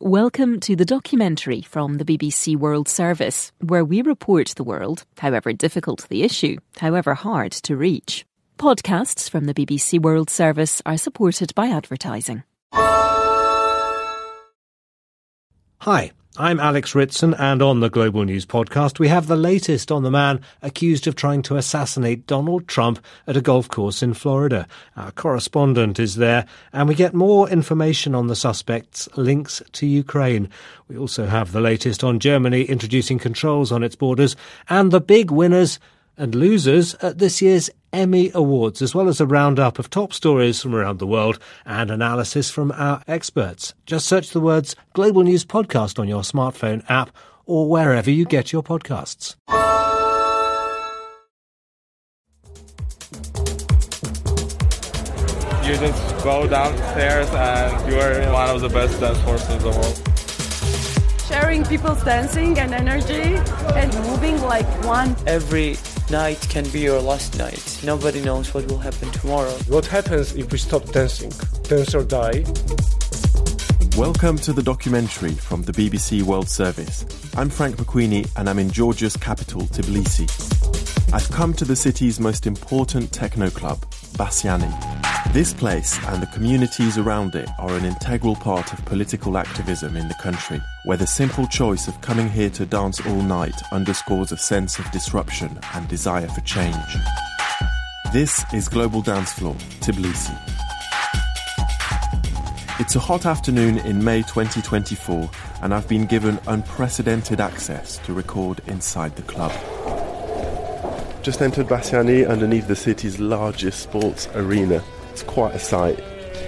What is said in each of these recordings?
Welcome to the documentary from the BBC World Service, where we report the world, however difficult the issue, however hard to reach. Podcasts from the BBC World Service are supported by advertising. Hi, I'm Alex Ritson, and on the Global News Podcast we have the latest on the man accused of trying to assassinate Donald Trump at a golf course in Florida. Our correspondent is there, and we get more information on the suspect's links to Ukraine. We also have the latest on Germany introducing controls on its borders, and the big winners and losers at this year's Emmy Awards, as well as a roundup of top stories from around the world and analysis from our experts. Just search the words Global News Podcast on your smartphone app or wherever you get your podcasts. You just go downstairs and you are one of the best dance forces in the world. Sharing people's dancing and energy and moving like one. Every night can be your last night. Nobody knows what will happen tomorrow. What happens if we stop dancing? Dance or die? Welcome to the documentary from the BBC World Service. I'm Frank McQueenie and I'm in Georgia's capital, Tbilisi. I've come to the city's most important techno club, Bassiani. This place and the communities around it are an integral part of political activism in the country, where the simple choice of coming here to dance all night underscores a sense of disruption and desire for change. This is Global Dance Floor, Tbilisi. It's a hot afternoon in May 2024, and I've been given unprecedented access to record inside the club. Just entered Bassiani underneath the city's largest sports arena. It's quite a sight.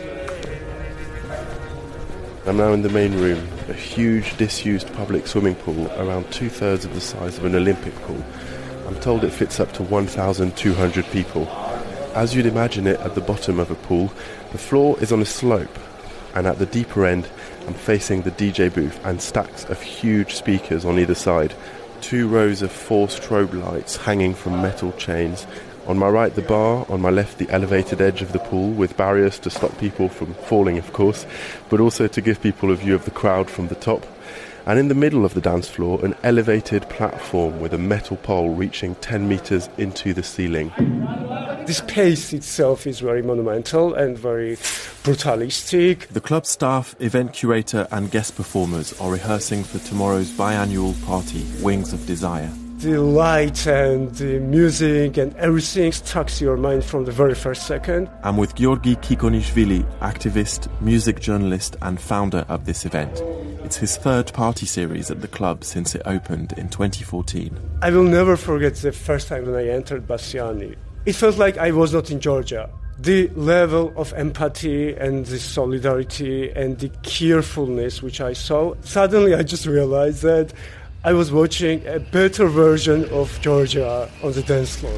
I'm now in the main room, a huge disused public swimming pool around 2/3 of the size of an Olympic pool. I'm told it fits up to 1,200 people. As you'd imagine it at the bottom of a pool, the floor is on a slope, and at the deeper end I'm facing the DJ booth and stacks of huge speakers on either side. 2 rows of 4 strobe lights hanging from metal chains. On my right, the bar. On my left, the elevated edge of the pool, with barriers to stop people from falling, of course, but also to give people a view of the crowd from the top. And in the middle of the dance floor, an elevated platform with a metal pole reaching 10 metres into the ceiling. The space itself is very monumental and very brutalistic. The club staff, event curator and guest performers are rehearsing for tomorrow's biannual party, Wings of Desire. The light and the music and everything strikes your mind from the very first second. I'm with Georgi Kikonishvili, activist, music journalist and founder of this event. It's his third party series at the club since it opened in 2014. I will never forget the first time when I entered Bassiani. It felt like I was not in Georgia. The level of empathy and the solidarity and the carefulness which I saw, suddenly I just realized that I was watching a better version of Georgia on the dance floor.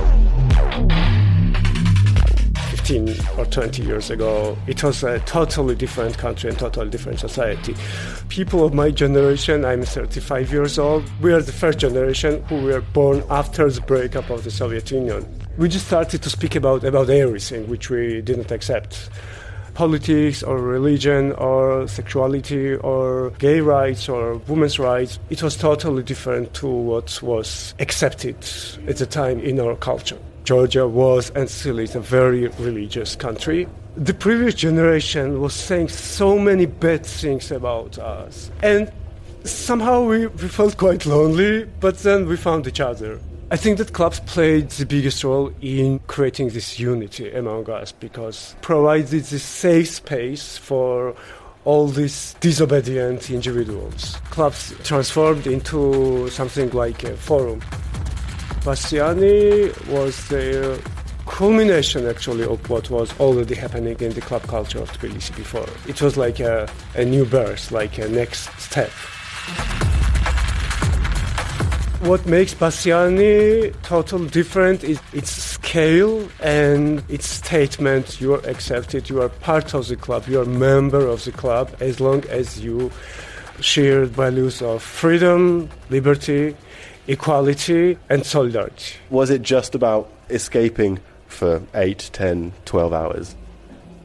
15 or 20 years ago, it was a totally different country and totally different society. People of my generation, I'm 35 years old, we are the first generation who were born after the breakup of the Soviet Union. We just started to speak about everything which we didn't accept. Politics or religion or sexuality or gay rights or women's rights, it was totally different to what was accepted at the time in our culture. Georgia was and still is a very religious country. The previous generation was saying so many bad things about us. And somehow we felt quite lonely, but then we found each other. I think that clubs played the biggest role in creating this unity among us because it provided this safe space for all these disobedient individuals. Clubs transformed into something like a forum. Bassiani was the culmination actually of what was already happening in the club culture of Tbilisi before. It was like a new birth, like a next step. What makes Bassiani totally different is its scale and its statement. You are accepted, you are part of the club, you are a member of the club as long as you share values of freedom, liberty, equality and solidarity. Was it just about escaping for 8, 10, 12 hours?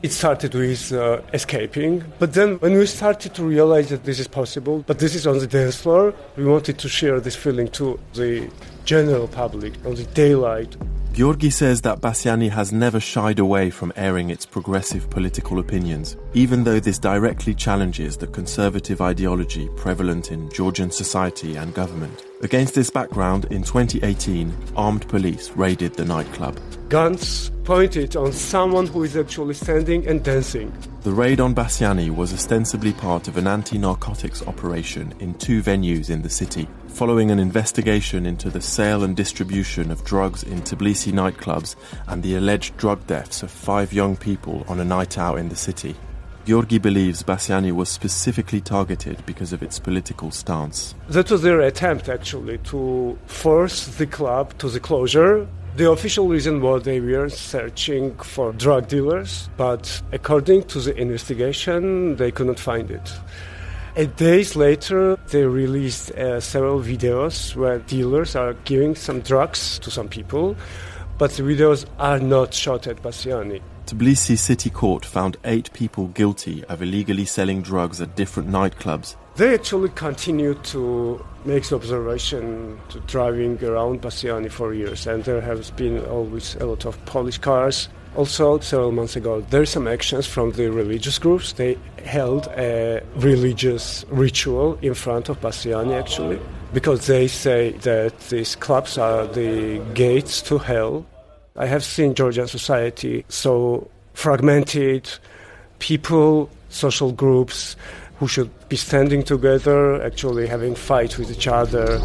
It started with escaping, but then when we started to realize that this is possible, but this is on the dance floor, we wanted to share this feeling to the general public, on the daylight. Gheorghi says that Bassiani has never shied away from airing its progressive political opinions, even though this directly challenges the conservative ideology prevalent in Georgian society and government. Against this background, in 2018, armed police raided the nightclub. Guns pointed on someone who is actually standing and dancing. The raid on Bassiani was ostensibly part of an anti-narcotics operation in 2 venues in the city, following an investigation into the sale and distribution of drugs in Tbilisi nightclubs and the alleged drug deaths of 5 young people on a night out in the city. Gheorghi believes Bassiani was specifically targeted because of its political stance. That was their attempt, actually, to force the club to the closure. The official reason was they were searching for drug dealers, but according to the investigation, they couldn't find it. 8 days later, they released several videos where dealers are giving some drugs to some people, but the videos are not shot at Bassiani. Tbilisi City Court found 8 people guilty of illegally selling drugs at different nightclubs. They actually continued to make the observation to driving around Bassiani for years, and there has been always a lot of Polish cars. Also, several months ago, there are some actions from the religious groups. They held a religious ritual in front of Bassiani, actually, because they say that these clubs are the gates to hell. I have seen Georgian society so fragmented, people, social groups who should be standing together, actually having fights with each other.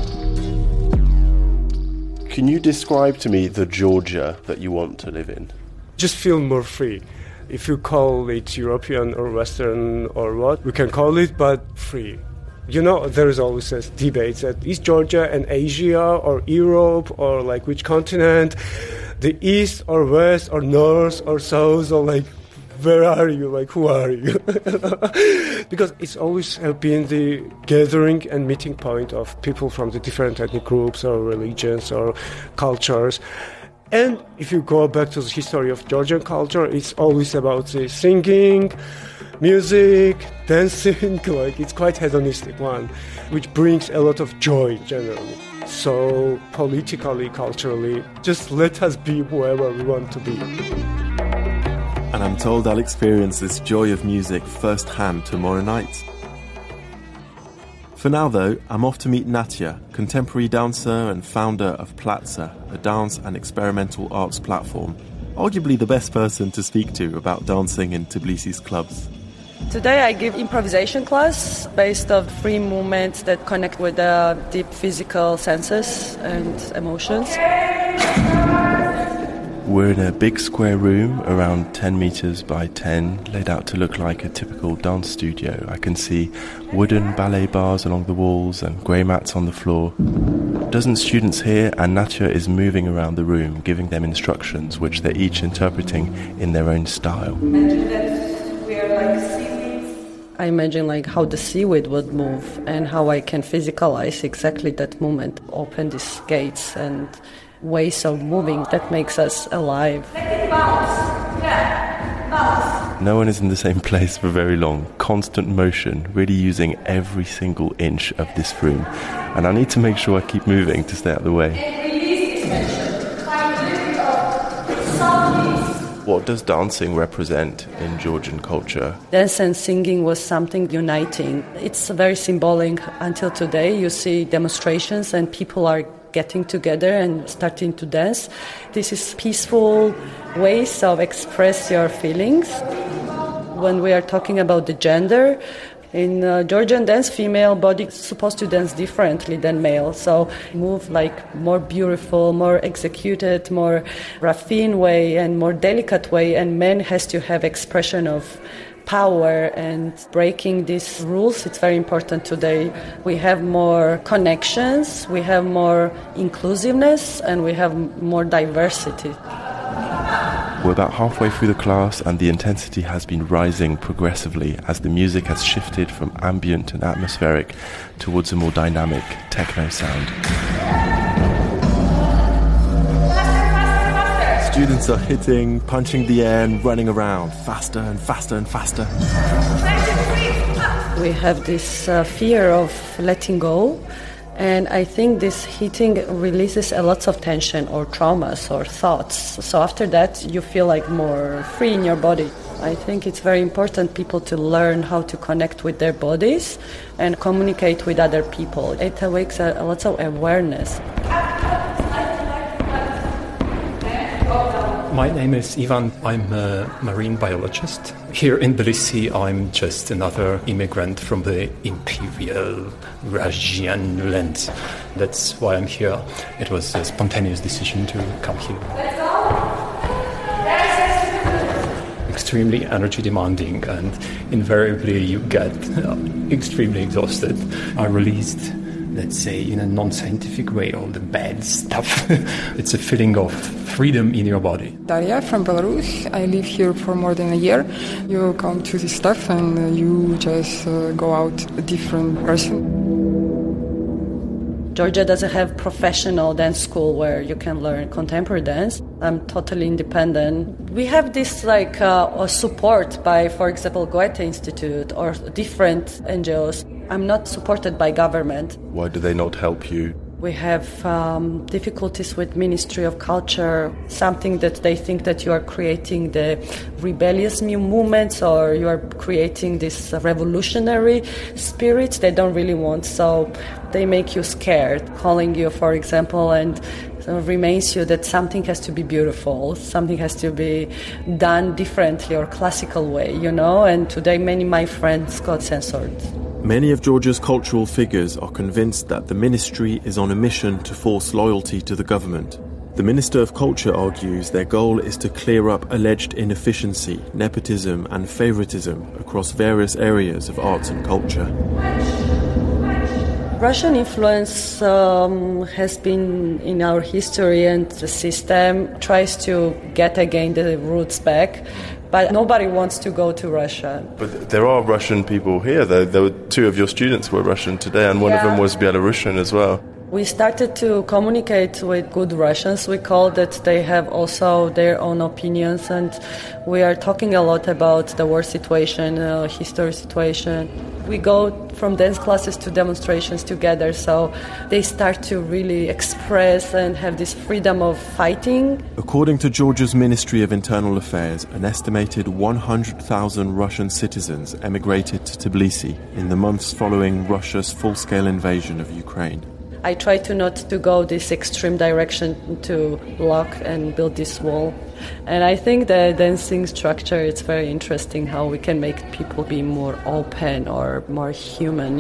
Can you describe to me the Georgia that you want to live in? Just feel more free. If you call it European or Western or what, we can call it, but free. You know, there is always this debate that is Georgia and Asia or Europe or like which continent, the East or West or North or South or like where are you, like who are you? Because it's always been the gathering and meeting point of people from the different ethnic groups or religions or cultures. And if you go back to the history of Georgian culture, it's always about the singing, music, dancing, like it's quite hedonistic one, which brings a lot of joy generally. So politically, culturally, just let us be whoever we want to be. And I'm told I'll experience this joy of music firsthand tomorrow night. For now though, I'm off to meet Natya, contemporary dancer and founder of Platza, a dance and experimental arts platform. Arguably the best person to speak to about dancing in Tbilisi's clubs. Today I give improvisation class based on free movements that connect with the deep physical senses and emotions. We're in a big square room around 10 meters by 10, laid out to look like a typical dance studio. I can see wooden ballet bars along the walls and grey mats on the floor. Dozen students here, and Natya is moving around the room, giving them instructions which they're each interpreting in their own style. Imagine that we are like seaweeds. I imagine like how the seaweed would move and how I can physicalize exactly that movement, open these gates and ways of moving that makes us alive. No one is in the same place for very long. Constant motion, really using every single inch of this room. And I need to make sure I keep moving to stay out of the way. What does dancing represent in Georgian culture? Dance and singing was something uniting. It's very symbolic until today. You see demonstrations and people are getting together and starting to dance. This is peaceful ways of express your feelings. When we are talking about the gender, in Georgian dance, female body is supposed to dance differently than male. So move like more beautiful, more executed, more raffined way and more delicate way. And men has to have expression of power and breaking these rules. It's very important today. We have more connections, we have more inclusiveness, and we have more diversity. We're about halfway through the class and the intensity has been rising progressively as the music has shifted from ambient and atmospheric towards a more dynamic techno sound. Students are hitting, punching the air and running around, faster and faster and faster. We have this fear of letting go, and I think this hitting releases a lot of tension or traumas or thoughts. So after that, you feel like more free in your body. I think it's very important people to learn how to connect with their bodies and communicate with other people. It awakes a lot of awareness. My name is Ivan. I'm a marine biologist. Here in Tbilisi, I'm just another immigrant from the imperial Russian land. That's why I'm here. It was a spontaneous decision to come here. Extremely energy demanding, and invariably you get extremely exhausted. I released, let's say, in a non-scientific way, all the bad stuff. It's a feeling of freedom in your body. Daria from Belarus. I live here for more than a year. You come to this stuff and you just go out a different person. Georgia doesn't have professional dance school where you can learn contemporary dance. I'm totally independent. We have this support by, for example, Goethe Institute or different NGOs. I'm not supported by government. Why do they not help you? We have difficulties with Ministry of Culture, something that they think that you are creating the rebellious new movements or you are creating this revolutionary spirit they don't really want. So they make you scared, calling you, for example, and reminds you that something has to be beautiful, something has to be done differently or classical way, and today many of my friends got censored. Many of Georgia's cultural figures are convinced that the ministry is on a mission to force loyalty to the government. The Minister of Culture argues their goal is to clear up alleged inefficiency, nepotism and favoritism across various areas of arts and culture. Russian influence has been in our history, and the system tries to get again the roots back. But nobody wants to go to Russia. But there are Russian people here. There were two of your students were Russian today, and one of them was Belarusian as well. We started to communicate with good Russians. We call that they have also their own opinions, and we are talking a lot about the war situation, history situation. We go from dance classes to demonstrations together, so they start to really express and have this freedom of fighting. According to Georgia's Ministry of Internal Affairs, an estimated 100,000 Russian citizens emigrated to Tbilisi in the months following Russia's full-scale invasion of Ukraine. I try to not to go this extreme direction to block and build this wall. And I think the dancing structure, it's very interesting how we can make people be more open or more human,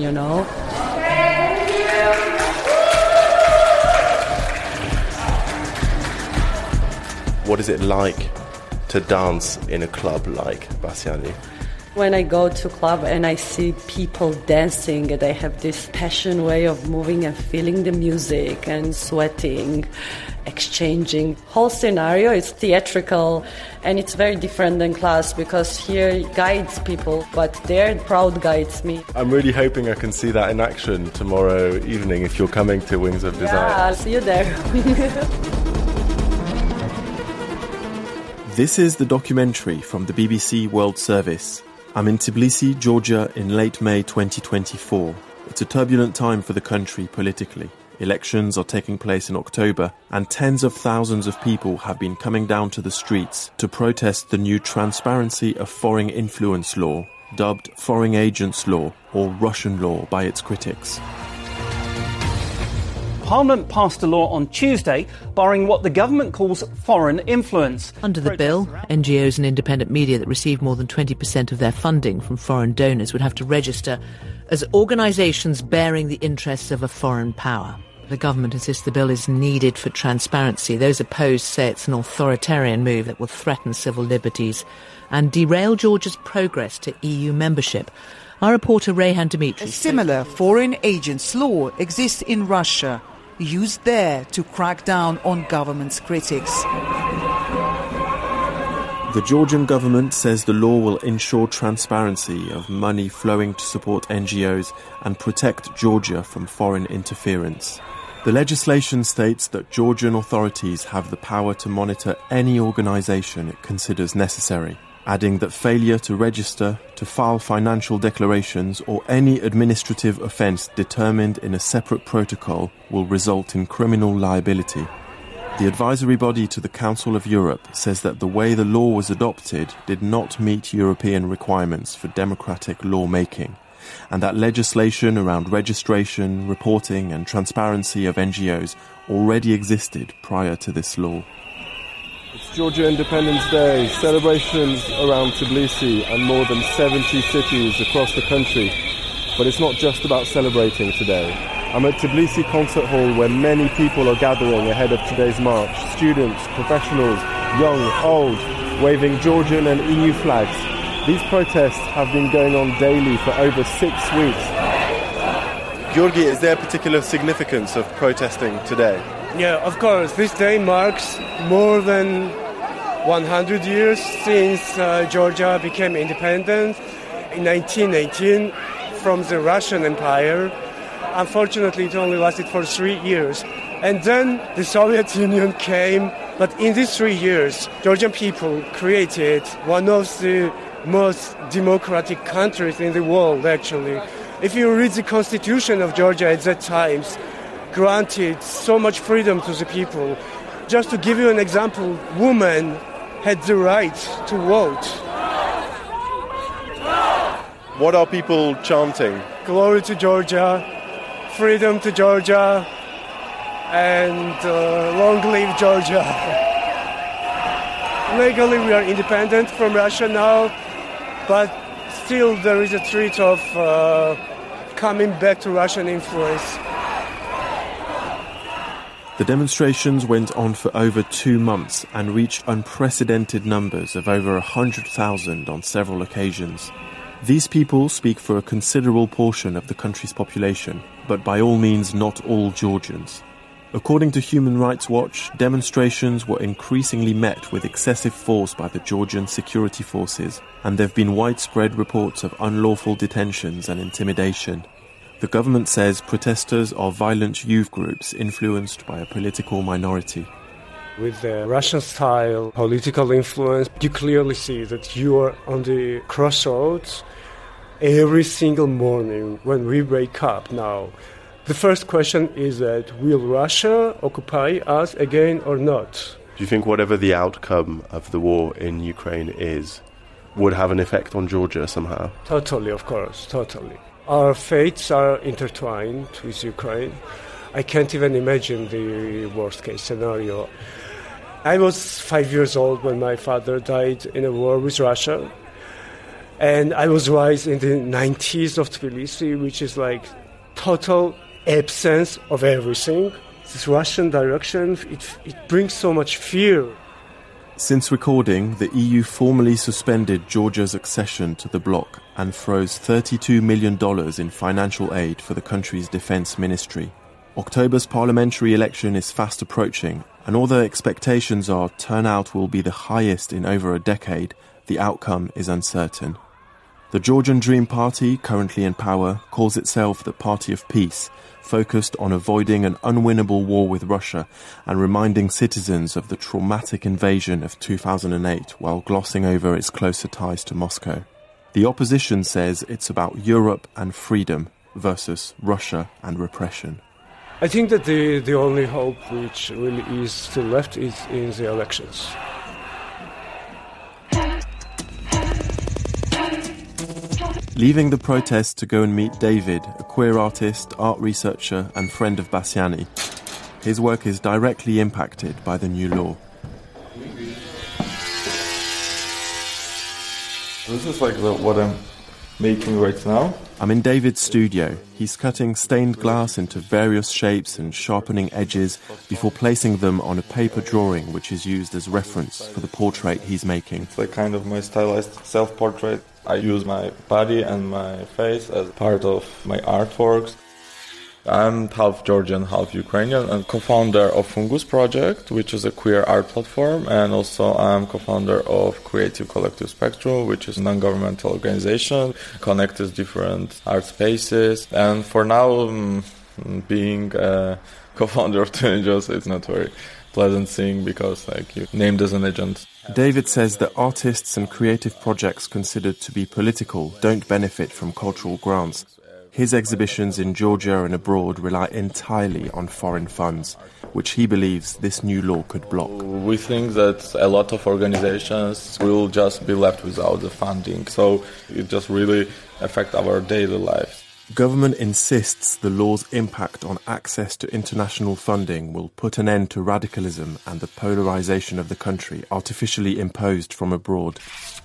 What is it like to dance in a club like Bassiani? When I go to club and I see people dancing, they have this passion way of moving and feeling the music and sweating, exchanging. Whole scenario is theatrical, and it's very different than class because here it guides people, but their crowd guides me. I'm really hoping I can see that in action tomorrow evening if you're coming to Wings of Desire. Yeah, I'll see you there. This is the documentary from the BBC World Service. I'm in Tbilisi, Georgia in late May 2024. It's a turbulent time for the country politically. Elections are taking place in October, and tens of thousands of people have been coming down to the streets to protest the new Transparency of Foreign Influence law, dubbed Foreign Agents Law or Russian law by its critics. Parliament passed a law on Tuesday barring what the government calls foreign influence. Under the bill, NGOs and independent media that receive more than 20% of their funding from foreign donors would have to register as organisations bearing the interests of a foreign power. The government insists the bill is needed for transparency. Those opposed say it's an authoritarian move that will threaten civil liberties and derail Georgia's progress to EU membership. Our reporter Rayhan Dimitri. A similar foreign agents law exists in Russia, used there to crack down on government's critics. The Georgian government says the law will ensure transparency of money flowing to support NGOs and protect Georgia from foreign interference. The legislation states that Georgian authorities have the power to monitor any organisation it considers necessary, adding that failure to register, to file financial declarations or any administrative offence determined in a separate protocol will result in criminal liability. The advisory body to the Council of Europe says that the way the law was adopted did not meet European requirements for democratic lawmaking, and that legislation around registration, reporting and transparency of NGOs already existed prior to this law. It's Georgia Independence Day, celebrations around Tbilisi and more than 70 cities across the country. But it's not just about celebrating today. I'm at Tbilisi Concert Hall where many people are gathering ahead of today's march. Students, professionals, young, old, waving Georgian and EU flags. These protests have been going on daily for over 6 weeks. Georgi, is there a particular significance of protesting today? Yeah, of course. This day marks more than 100 years since Georgia became independent in 1918 from the Russian Empire. Unfortunately, it only lasted for 3 years. And then the Soviet Union came. But in these 3 years, Georgian people created one of the most democratic countries in the world, actually. If you read the constitution of Georgia at that time, granted so much freedom to the people. Just to give you an example, women had the right to vote. What are people chanting? Glory to Georgia, freedom to Georgia, and long live Georgia. Legally we are independent from Russia now, but still there is a threat of coming back to Russian influence. The demonstrations went on for over 2 months and reached unprecedented numbers of over 100,000 on several occasions. These people speak for a considerable portion of the country's population, but by all means not all Georgians. According to Human Rights Watch, demonstrations were increasingly met with excessive force by the Georgian security forces, and there have been widespread reports of unlawful detentions and intimidation. The government says protesters are violent youth groups influenced by a political minority. With the Russian-style political influence, you clearly see that you are on the crossroads every single morning when we wake up now. The first question is that will Russia occupy us again or not? Do you think whatever the outcome of the war in Ukraine is, would have an effect on Georgia somehow? Totally, of course, totally. Our fates are intertwined with Ukraine. I can't even imagine the worst-case scenario. I was 5 years old when my father died in a war with Russia. And I was raised in the 90s of Tbilisi, which is like total absence of everything. This Russian direction, it brings so much fear. Since recording, the EU formally suspended Georgia's accession to the bloc and froze $32 million in financial aid for the country's defence ministry. October's parliamentary election is fast approaching, and although expectations are turnout will be the highest in over a decade, the outcome is uncertain. The Georgian Dream Party, currently in power, calls itself the Party of Peace, focused on avoiding an unwinnable war with Russia and reminding citizens of the traumatic invasion of 2008 while glossing over its closer ties to Moscow. The opposition says it's about Europe and freedom versus Russia and repression. I think that the only hope which really is still left is in the elections. Leaving the protest to go and meet David, a queer artist, art researcher and friend of Bassiani. His work is directly impacted by the new law. This is like what I'm making right now. I'm in David's studio. He's cutting stained glass into various shapes and sharpening edges before placing them on a paper drawing which is used as reference for the portrait he's making. It's like kind of my stylized self-portrait. I use my body and my face as part of my artworks. I'm half Georgian, half Ukrainian, and co-founder of Fungus Project, which is a queer art platform, and also I'm co-founder of Creative Collective Spectrum, which is a non-governmental organization, connects different art spaces. And for now, being a co-founder of Twin Angels, it's not very pleasant thing because like you're named as an agent. David says that artists and creative projects considered to be political don't benefit from cultural grants. His exhibitions in Georgia and abroad rely entirely on foreign funds, which he believes this new law could block. We think that a lot of organizations will just be left without the funding, so it just really affects our daily lives. Government insists the law's impact on access to international funding will put an end to radicalism and the polarization of the country artificially imposed from abroad.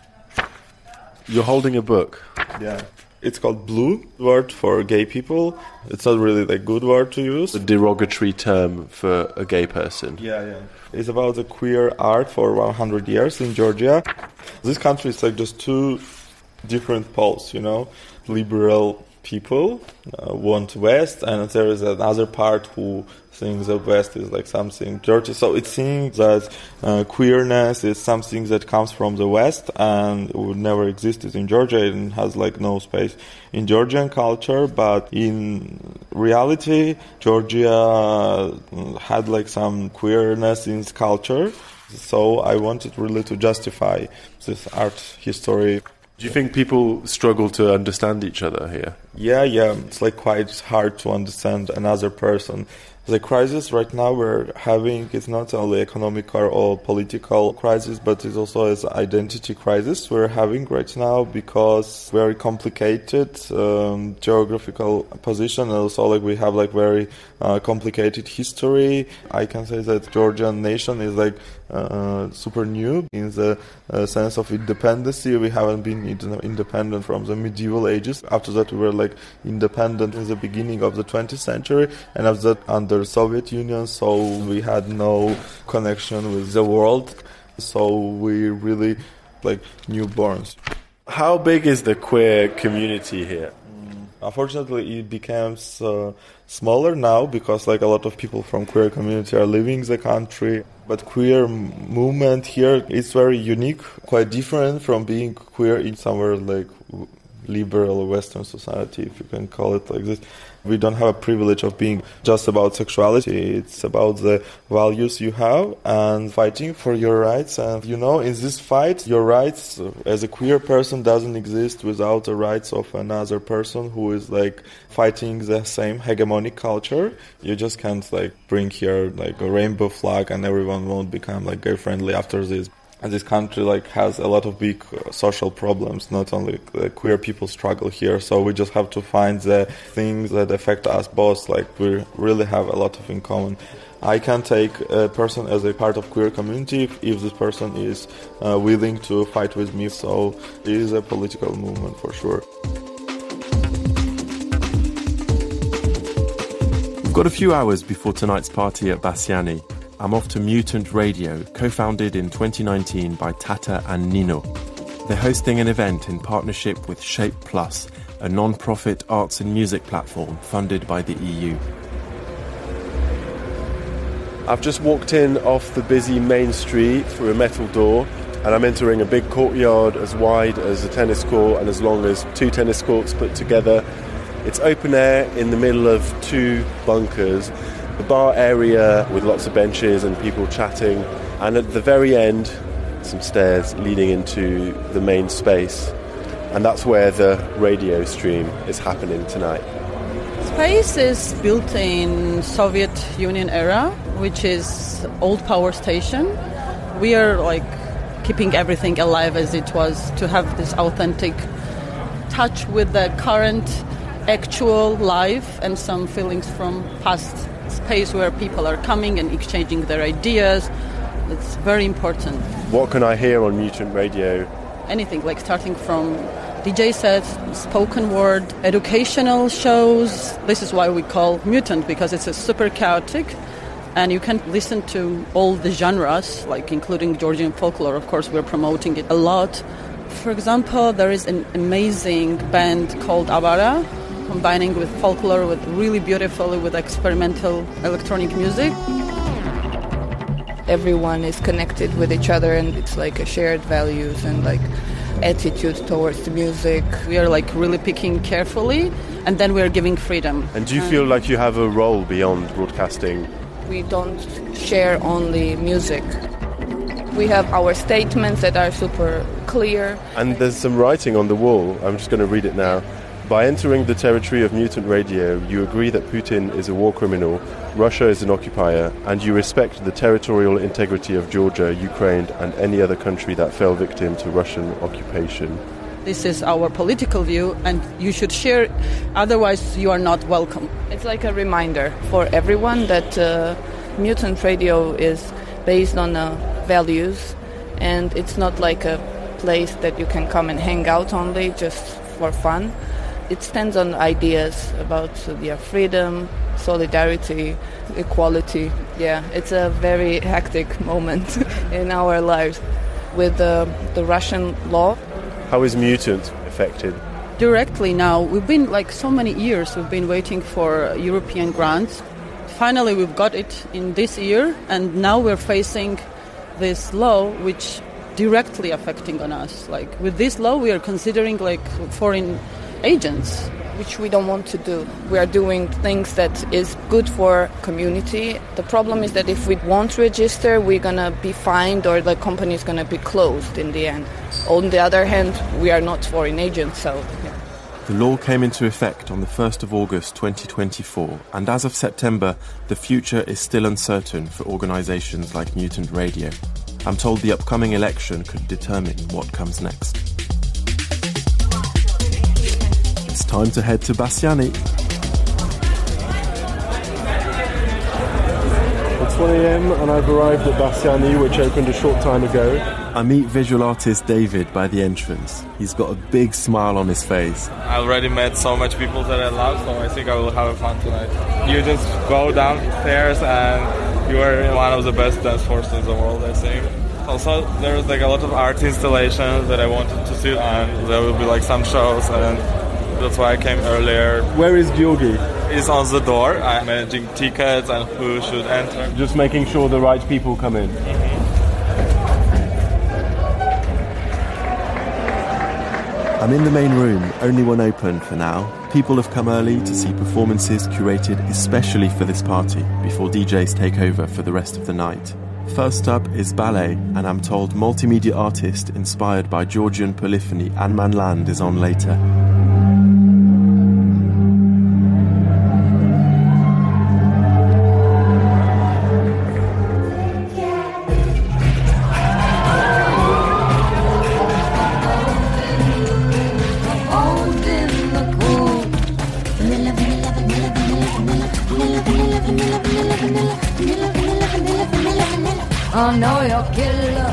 You're holding a book. Yeah. It's called Blue, word for gay people. It's not really a good word to use. A derogatory term for a gay person. Yeah. It's about the queer art for 100 years in Georgia. This country is like just two different poles, liberal people want West, and there is another part who thinks that West is like something dirty. So it seems that queerness is something that comes from the West and would never existed in Georgia and has like no space in Georgian culture. But in reality, Georgia had like some queerness in its culture. So I wanted really to justify this art history. Do you think people struggle to understand each other here? Yeah. It's like quite hard to understand another person. The crisis right now we're having is not only economic or political crisis, but it's also an identity crisis we're having right now because very complicated geographical position, and also like we have like very complicated history. I can say that Georgian nation is like super new in the sense of independence. We haven't been independent from the medieval ages. After that we were like independent in the beginning of the 20th century, and after that under Soviet Union, so we had no connection with the world, so we really like newborns. How big is the queer community here? Unfortunately, it becomes smaller now because like a lot of people from queer community are leaving the country. But queer movement here is very unique, quite different from being queer in somewhere like liberal Western society, if you can call it like this. We don't have a privilege of being just about sexuality. It's about the values you have and fighting for your rights. And, in this fight, your rights as a queer person doesn't exist without the rights of another person who is, like, fighting the same hegemonic culture. You just can't, like, bring here, like, a rainbow flag and everyone won't become, like, gay-friendly after this. And this country like has a lot of big social problems, not only queer people struggle here, so we just have to find the things that affect us both, like we really have a lot of in common. I can take a person as a part of queer community if this person is willing to fight with me, so it is a political movement for sure. We've got a few hours before tonight's party at Bassiani. I'm off to Mutant Radio, co-founded in 2019 by Tata and Nino. They're hosting an event in partnership with Shape Plus, a non-profit arts and music platform funded by the EU. I've just walked in off the busy main street through a metal door, and I'm entering a big courtyard as wide as a tennis court and as long as 2 tennis courts put together. It's open air in the middle of 2 bunkers. The bar area with lots of benches and people chatting, and at the very end some stairs leading into the main space, and that's where the radio stream is happening tonight. Space is built in Soviet Union era, which is old power station. We are like keeping everything alive as it was, to have this authentic touch with the current actual life and some feelings from past space where people are coming and exchanging their ideas. It's very important. What can I hear on Mutant Radio? Anything, like starting from DJ sets, spoken word, educational shows. This is why we call Mutant, because it's a super chaotic, and you can listen to all the genres, like including Georgian folklore. Of course, we're promoting it a lot. For example, there is an amazing band called Abara, combining with folklore, with really beautiful, with experimental electronic music. Everyone is connected with each other, and it's like a shared values, and like attitude towards the music. We are like really picking carefully, and then we are giving freedom. And do you feel like you have a role beyond broadcasting? We don't share only music. We have our statements that are super clear. And there's some writing on the wall. I'm just going to read it now. By entering the territory of Mutant Radio, you agree that Putin is a war criminal, Russia is an occupier, and you respect the territorial integrity of Georgia, Ukraine, and any other country that fell victim to Russian occupation. This is our political view, and you should share, otherwise you are not welcome. It's like a reminder for everyone that Mutant Radio is based on values, and it's not like a place that you can come and hang out only just for fun. It stands on ideas about freedom, solidarity, equality. Yeah, it's a very hectic moment in our lives with the Russian law. How is Mutant affected? Directly now, we've been like so many years, we've been waiting for European grants. Finally, we've got it in this year, and now we're facing this law which directly affecting on us. Like with this law, we are considering like foreign agents, which we don't want to do. We are doing things that is good for community. The problem is that if we won't register, we're gonna be fined or the company is gonna be closed in the end. On the other hand, we are not foreign agents, so yeah. The law came into effect on the 1st of August 2024, and as of September, the future is still uncertain for organisations like Mutant Radio. I'm told the upcoming election could determine what comes next. It's time to head to Bassiani. It's 1 a.m. and I've arrived at Bassiani, which opened a short time ago. I meet visual artist David by the entrance. He's got a big smile on his face. I already met so much people that I love, so I think I will have fun tonight. You just go downstairs and you are one of the best dance forces in the world, I think. Also, there's like a lot of art installations that I wanted to see, and there will be like some shows, and that's why I came earlier. Where is Georgi? He's on the door. I'm managing tickets and who should enter. Just making sure the right people come in. I'm in the main room, only one open for now. People have come early to see performances curated especially for this party, before DJs take over for the rest of the night. First up is ballet, and I'm told multimedia artist inspired by Georgian polyphony Anman Land is on later. I know you're killer.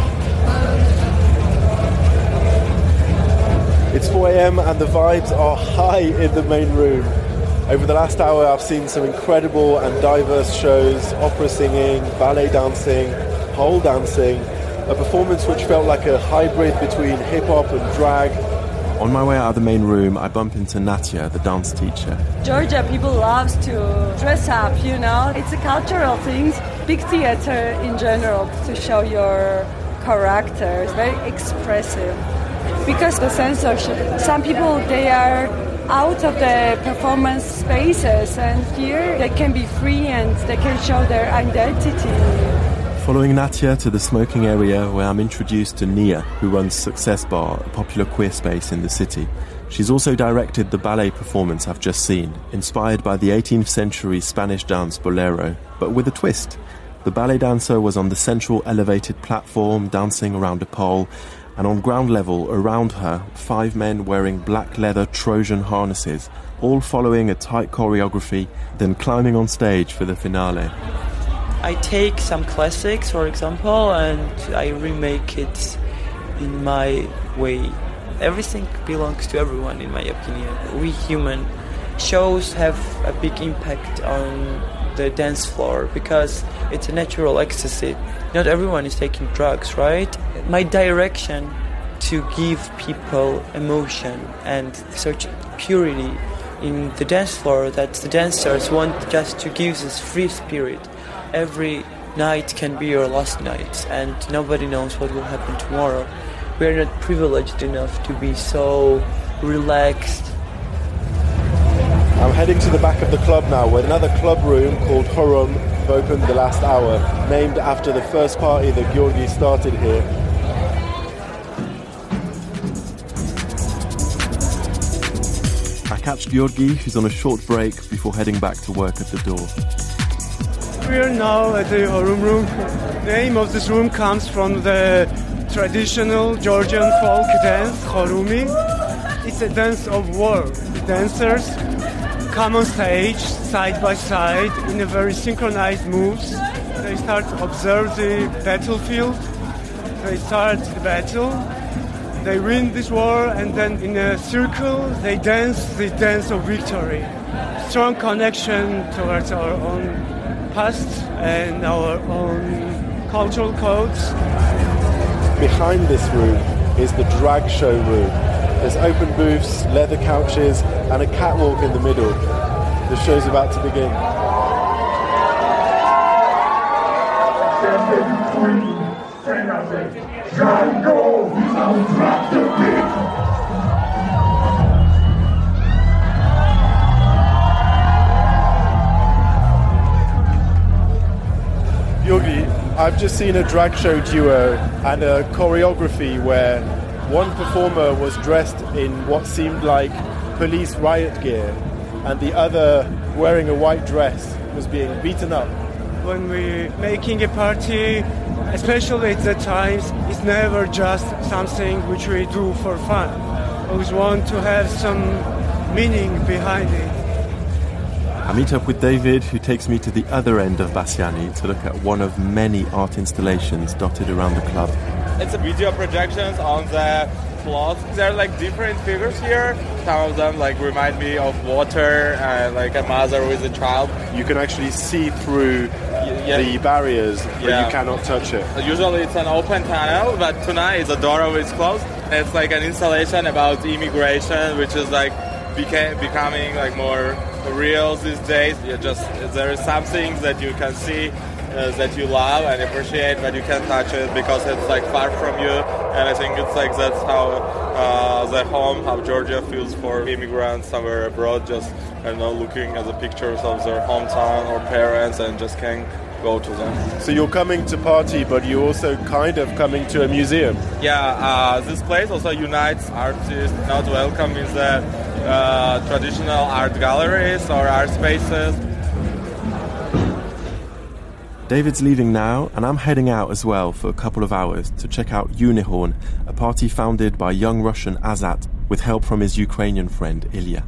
It's 4 a.m. and the vibes are high in the main room. Over the last hour I've seen some incredible and diverse shows, opera singing, ballet dancing, pole dancing, a performance which felt like a hybrid between hip-hop and drag. On my way out of the main room, I bump into Natia, the dance teacher. Georgia people loves to dress up, you know. It's a cultural thing. Big theater in general to show your character. It's very expressive. Because the censorship, some people, they are out of the performance spaces, and here they can be free and they can show their identity. Following Natia to the smoking area, where I'm introduced to Nia, who runs Success Bar, a popular queer space in the city. She's also directed the ballet performance I've just seen, inspired by the 18th century Spanish dance bolero, but with a twist. The ballet dancer was on the central elevated platform, dancing around a pole, and on ground level around her, 5 men wearing black leather Trojan harnesses, all following a tight choreography, then climbing on stage for the finale. I take some classics, for example, and I remake it in my way. Everything belongs to everyone, in my opinion. We human shows have a big impact on the dance floor because it's a natural ecstasy. Not everyone is taking drugs, right? My direction to give people emotion and such purity in the dance floor that the dancers want just to give this free spirit. Every night can be your last night, and nobody knows what will happen tomorrow. we're not privileged enough to be so relaxed. I'm heading to the back of the club now, where another club room called Horum opened the last hour, named after the first party that Georgi started here. I catch Georgi, who's on a short break before heading back to work at the door. We are now at the Horum room. The name of this room comes from the traditional Georgian folk dance, Horumi. It's a dance of war. The dancers come on stage side by side in a very synchronized moves. They start to observe the battlefield. They start the battle. They win this war, and then in a circle they dance the dance of victory. Strong connection towards our own past and our own cultural codes. Behind this room is the drag show room. There's open booths, leather couches, and a catwalk in the middle. The show's about to begin. Georgi, I've just seen a drag show duo and a choreography where one performer was dressed in what seemed like police riot gear, and the other, wearing a white dress, was being beaten up. When we're making a party, especially at the times, it's never just something which we do for fun. We always want to have some meaning behind it. I meet up with David, who takes me to the other end of Bassiani to look at one of many art installations dotted around the club. It's a video projections on the cloth. There are like different figures here. Some of them like remind me of water, like a mother with a child. You can actually see through the barriers, but you cannot touch it. Usually it's an open tunnel, but tonight the door is closed. It's like an installation about immigration, which is like becoming like more real these days. There is some things that you can see that you love and appreciate, but you can't touch it because it's like far from you. And I think it's like that's how how Georgia feels for immigrants somewhere abroad, just looking at the pictures of their hometown or parents and just can't go to them. So you're coming to party, but you're also kind of coming to a museum. Yeah, this place also unites artists not welcome in the traditional art galleries or art spaces. David's leaving now, and I'm heading out as well for a couple of hours to check out Unihorn, a party founded by young Russian Azat with help from his Ukrainian friend Ilya.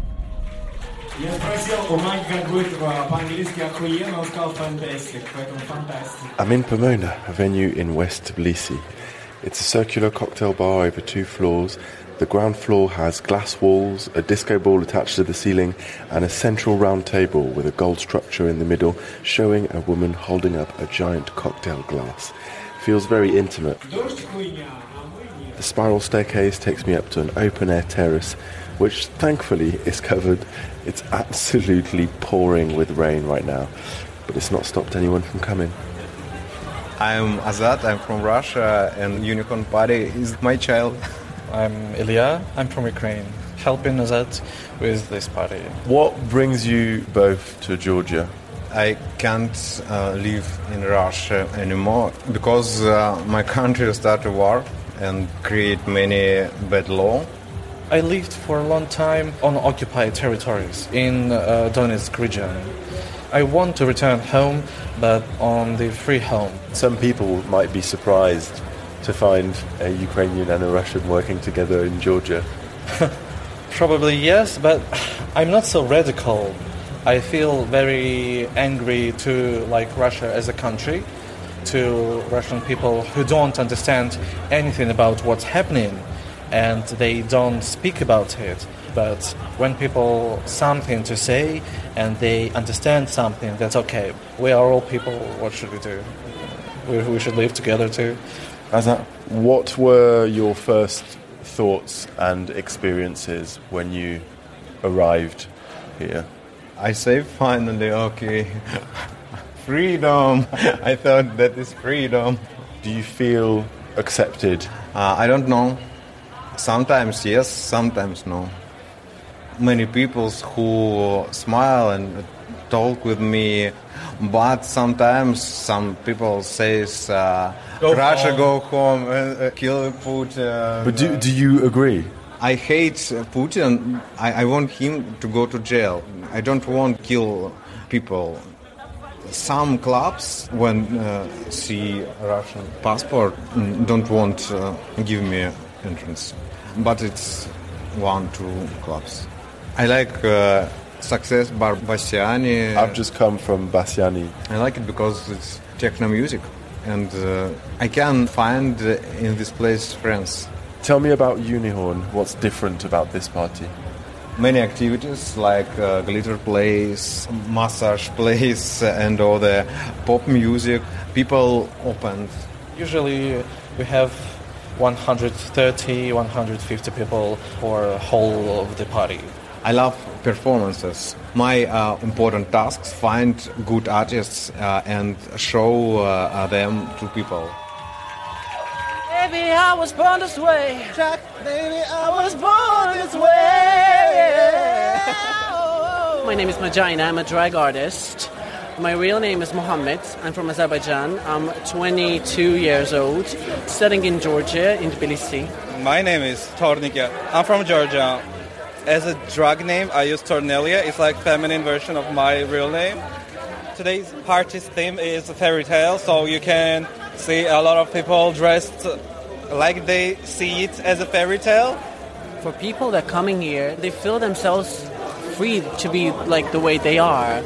I'm in Pomona, a venue in West Tbilisi. It's a circular cocktail bar over 2 floors. The ground floor has glass walls, a disco ball attached to the ceiling, and a central round table with a gold structure in the middle, showing a woman holding up a giant cocktail glass. Feels very intimate. The spiral staircase takes me up to an open-air terrace, which thankfully is covered. It's absolutely pouring with rain right now, but it's not stopped anyone from coming. I'm Azat, I'm from Russia, and Unicorn Party is my child. I'm Ilya, I'm from Ukraine, helping Azat with this party. What brings you both to Georgia? I can't live in Russia anymore because my country started war and create many bad law. I lived for a long time on occupied territories in Donetsk region. I want to return home, but on the free home. Some people might be surprised to find a Ukrainian and a Russian working together in Georgia. Probably yes, but I'm not so radical. I feel very angry to Russia as a country, to Russian people who don't understand anything about what's happening and they don't speak about it. But when people something to say and they understand something, that's okay. We are all people. What should we do? We should live together too. What were your first thoughts and experiences when you arrived here? I say finally, okay, freedom. I thought that is freedom. Do you feel accepted? I don't know. Sometimes yes, sometimes no. Many people who smile and talk with me, but sometimes some people say, Russia, go home and kill Putin. But do you agree? I hate Putin. I want him to go to jail. I don't want to kill people. Some clubs, when see Russian passport, don't want to give me entrance. But it's 1-2 clubs. I like Success Bar Bassiani. I've just come from Bassiani. I like it because it's techno music. And I can find in this place friends. Tell me about Unihorn. What's different about this party? Many activities like glitter plays, massage plays, and all the pop music. People open. Usually we have 130, 150 people for the whole of the party. I love performances. My important tasks: find good artists and show them to people. Baby, I was born this way. Jack, baby, I was born this way. My name is Majina. I'm a drag artist. My real name is Mohammed. I'm from Azerbaijan. I'm 22 years old, studying in Georgia, in Tbilisi. My name is Tornike. I'm from Georgia. As a drag name, I use Tornelia. It's like feminine version of my real name. Today's party's theme is a fairy tale, so you can see a lot of people dressed like they see it as a fairy tale. For people that are coming here, they feel themselves free to be like the way they are.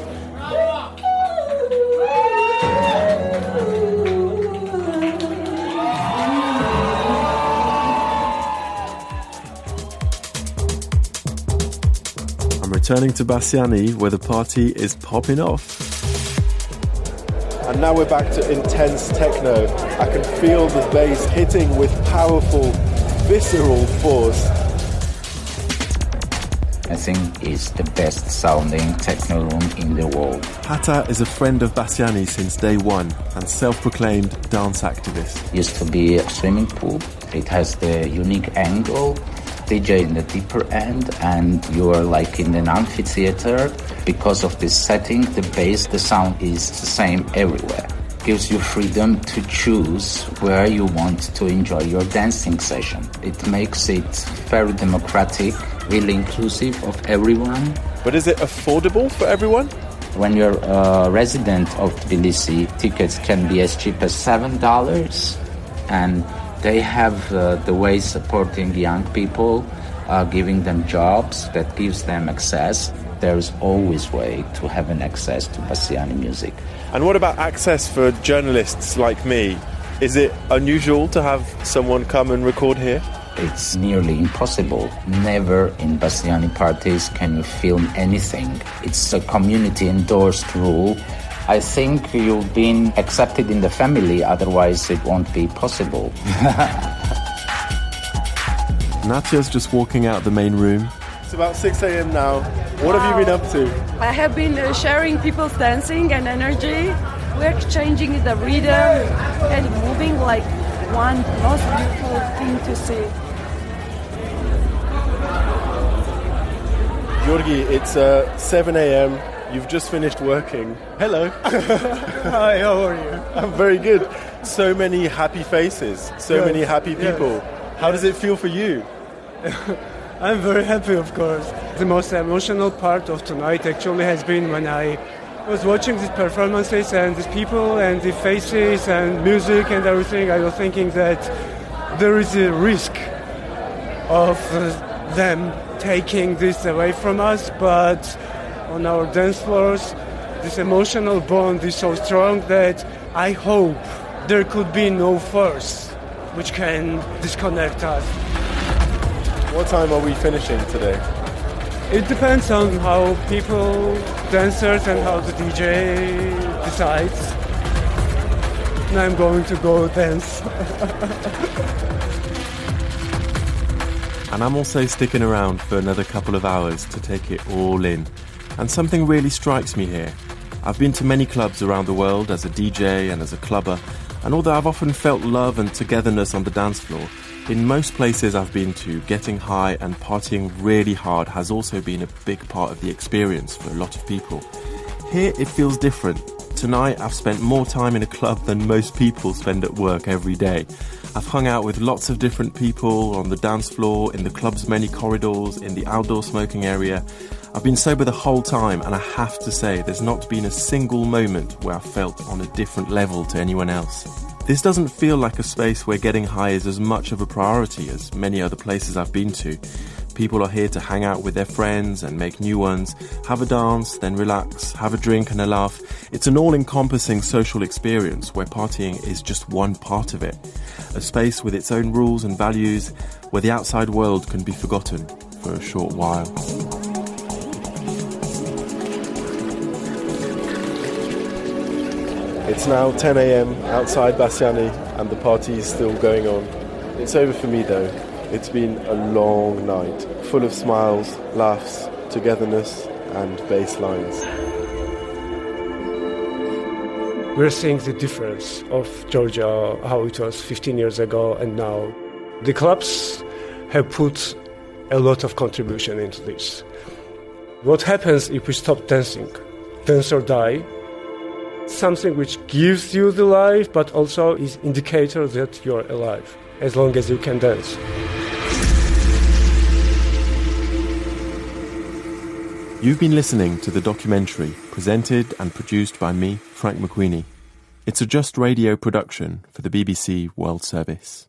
I'm returning to Bassiani, where the party is popping off. And now we're back to intense techno. I can feel the bass hitting with powerful, visceral force. I think it's the best sounding techno room in the world. Hata is a friend of Bassiani since day one and self-proclaimed dance activist. Used to be a swimming pool. It has the unique angle, DJ in the deeper end, and you're like in an amphitheater. Because of this setting, the bass, the sound is the same everywhere. Gives you freedom to choose where you want to enjoy your dancing session. It makes it very democratic, really inclusive of everyone. But is it affordable for everyone? When you're a resident of Tbilisi, tickets can be as cheap as $7, and they have the way supporting young people, giving them jobs that gives them access. There's always way to have an access to Bassiani music. And what about access for journalists like me? Is it unusual to have someone come and record here? It's nearly impossible. Never in Bassiani parties can you film anything. It's a community-endorsed rule. I think you've been accepted in the family, otherwise it won't be possible. Natya's just walking out the main room. It's about 6 a.m. now. What have you been up to? I have been sharing people's dancing and energy. We're changing the rhythm and moving like one most beautiful thing to see. Georgi, it's 7 a.m. You've just finished working. Hello. Hi, how are you? I'm very good. So many happy faces, so many happy people. Yes. How does it feel for you? I'm very happy, of course. The most emotional part of tonight actually has been when I was watching these performances and these people and the faces and music and everything. I was thinking that there is a risk of them taking this away from us, but on our dance floors, this emotional bond is so strong that I hope there could be no force which can disconnect us. What time are we finishing today? It depends on how people, dancers, and how the DJ decides. And I'm going to go dance. And I'm also sticking around for another couple of hours to take it all in. And something really strikes me here. I've been to many clubs around the world as a DJ and as a clubber, And although I've often felt love and togetherness on the dance floor, in most places I've been to, getting high and partying really hard has also been a big part of the experience for a lot of people. Here it feels different. Tonight I've spent more time in a club than most people spend at work every day. I've hung out with lots of different people on the dance floor, in the club's many corridors, in the outdoor smoking area. I've been sober the whole time, and I have to say there's not been a single moment where I felt on a different level to anyone else. This doesn't feel like a space where getting high is as much of a priority as many other places I've been to. People are here to hang out with their friends and make new ones, have a dance, then relax, have a drink and a laugh. It's an all-encompassing social experience where partying is just one part of it. A space with its own rules and values where the outside world can be forgotten for a short while. It's now 10 a.m. outside Bassiani and the party is still going on. It's over for me though. It's been a long night, full of smiles, laughs, togetherness and bass lines. We're seeing the difference of Georgia, how it was 15 years ago and now. The clubs have put a lot of contribution into this. What happens if we stop dancing? Dance or die. Something which gives you the life, but also is indicator that you're alive, as long as you can dance. You've been listening to the documentary presented and produced by me, Frank McQueenie. It's a Just Radio production for the BBC World Service.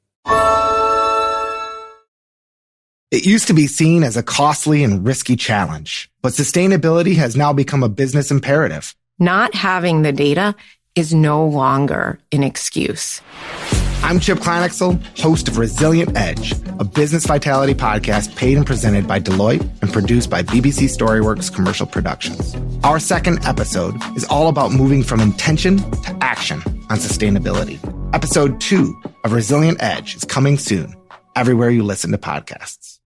It used to be seen as a costly and risky challenge, but sustainability has now become a business imperative. Not having the data is no longer an excuse. I'm Chip Kleinexel, host of Resilient Edge, a business vitality podcast paid and presented by Deloitte and produced by BBC Storyworks Commercial Productions. Our second episode is all about moving from intention to action on sustainability. Episode 2 of Resilient Edge is coming soon, everywhere you listen to podcasts.